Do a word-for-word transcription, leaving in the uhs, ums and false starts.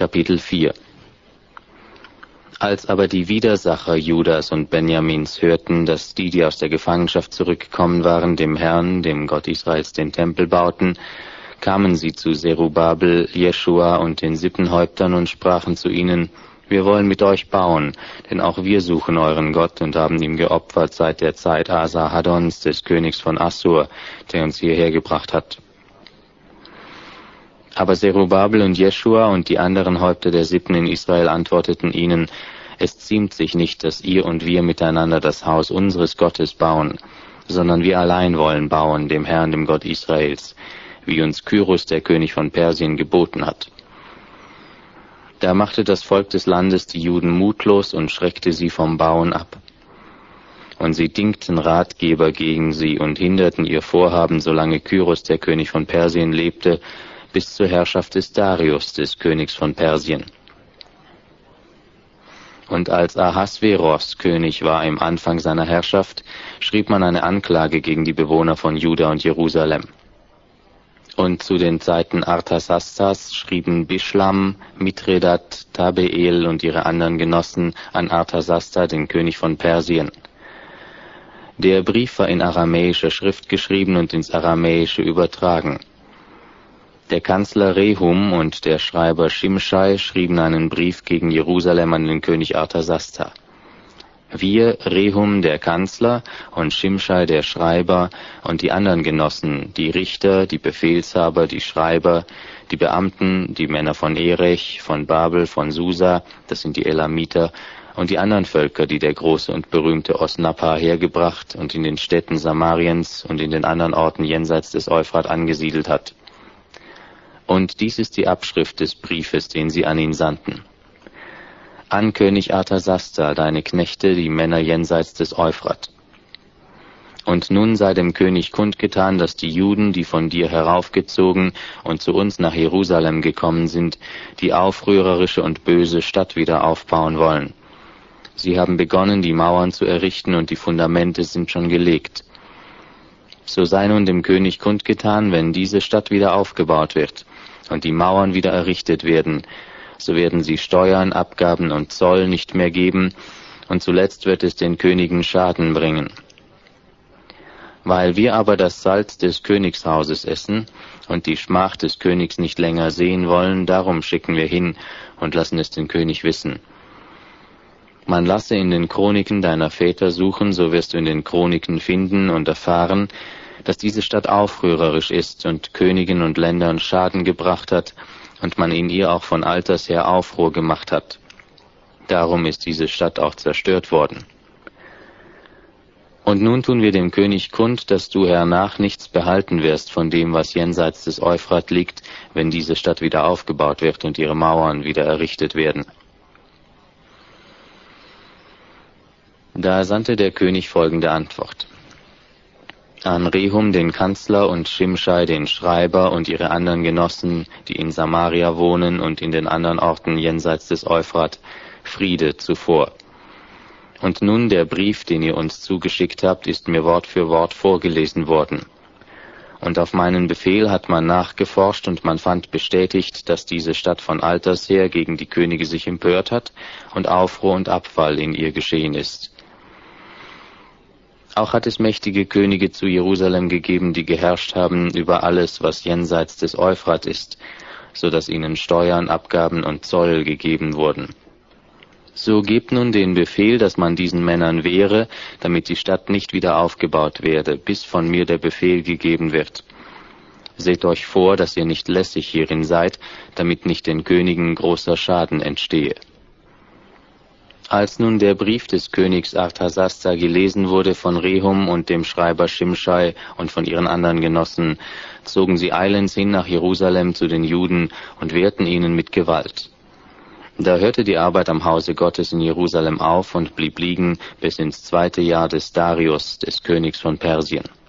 Kapitel vier. Als aber die Widersacher Judas und Benjamins hörten, dass die, die aus der Gefangenschaft zurückgekommen waren, dem Herrn, dem Gott Israels, den Tempel bauten, kamen sie zu Zerubabel, Jeschua und den Sippenhäuptern und sprachen zu ihnen: Wir wollen mit euch bauen, denn auch wir suchen euren Gott und haben ihm geopfert seit der Zeit Asarhaddons, des Königs von Assur, der uns hierher gebracht hat. Aber Zerubabel und Jeschua und die anderen Häupter der Sippen in Israel antworteten ihnen: Es ziemt sich nicht, dass ihr und wir miteinander das Haus unseres Gottes bauen, sondern wir allein wollen bauen, dem Herrn, dem Gott Israels, wie uns Kyrus, der König von Persien, geboten hat. Da machte das Volk des Landes die Juden mutlos und schreckte sie vom Bauen ab. Und sie dingten Ratgeber gegen sie und hinderten ihr Vorhaben, solange Kyrus, der König von Persien, lebte, bis zur Herrschaft des Darius, des Königs von Persien. Und als Ahasveros König war im Anfang seiner Herrschaft, schrieb man eine Anklage gegen die Bewohner von Juda und Jerusalem. Und zu den Zeiten Artasastas schrieben Bischlam, Mithredat, Tabeel und ihre anderen Genossen an Artasasta, den König von Persien. Der Brief war in aramäischer Schrift geschrieben und ins Aramäische übertragen. Der Kanzler Rehum und der Schreiber Shimshai schrieben einen Brief gegen Jerusalem an den König Artasasta. Wir, Rehum, der Kanzler, und Shimshai, der Schreiber, und die anderen Genossen, die Richter, die Befehlshaber, die Schreiber, die Beamten, die Männer von Erech, von Babel, von Susa, das sind die Elamiter, und die anderen Völker, die der große und berühmte Osnappa hergebracht und in den Städten Samariens und in den anderen Orten jenseits des Euphrat angesiedelt hat. Und dies ist die Abschrift des Briefes, den sie an ihn sandten. An König Artasasta, deine Knechte, die Männer jenseits des Euphrat. Und nun sei dem König kundgetan, dass die Juden, die von dir heraufgezogen und zu uns nach Jerusalem gekommen sind, die aufrührerische und böse Stadt wieder aufbauen wollen. Sie haben begonnen, die Mauern zu errichten, und die Fundamente sind schon gelegt. So sei nun dem König kundgetan, wenn diese Stadt wieder aufgebaut wird und die Mauern wieder errichtet werden, so werden sie Steuern, Abgaben und Zoll nicht mehr geben, und zuletzt wird es den Königen Schaden bringen. Weil wir aber das Salz des Königshauses essen und die Schmach des Königs nicht länger sehen wollen, darum schicken wir hin und lassen es den König wissen. Man lasse in den Chroniken deiner Väter suchen, so wirst du in den Chroniken finden und erfahren, dass diese Stadt aufrührerisch ist und Königen und Ländern Schaden gebracht hat und man in ihr auch von alters her Aufruhr gemacht hat. Darum ist diese Stadt auch zerstört worden. Und nun tun wir dem König kund, dass du hernach nichts behalten wirst von dem, was jenseits des Euphrat liegt, wenn diese Stadt wieder aufgebaut wird und ihre Mauern wieder errichtet werden. Da sandte der König folgende Antwort: An Rehum, den Kanzler, und Shimshai, den Schreiber, und ihre anderen Genossen, die in Samaria wohnen und in den anderen Orten jenseits des Euphrat, Friede zuvor. Und nun der Brief, den ihr uns zugeschickt habt, ist mir Wort für Wort vorgelesen worden. Und auf meinen Befehl hat man nachgeforscht, und man fand bestätigt, dass diese Stadt von alters her gegen die Könige sich empört hat und Aufruhr und Abfall in ihr geschehen ist. Auch hat es mächtige Könige zu Jerusalem gegeben, die geherrscht haben über alles, was jenseits des Euphrat ist, so dass ihnen Steuern, Abgaben und Zoll gegeben wurden. So gebt nun den Befehl, dass man diesen Männern wehre, damit die Stadt nicht wieder aufgebaut werde, bis von mir der Befehl gegeben wird. Seht euch vor, dass ihr nicht lässig hierin seid, damit nicht den Königen großer Schaden entstehe. Als nun der Brief des Königs Artasasta gelesen wurde von Rehum und dem Schreiber Shimshai und von ihren anderen Genossen, zogen sie eilends hin nach Jerusalem zu den Juden und wehrten ihnen mit Gewalt. Da hörte die Arbeit am Hause Gottes in Jerusalem auf und blieb liegen bis ins zweite Jahr des Darius, des Königs von Persien.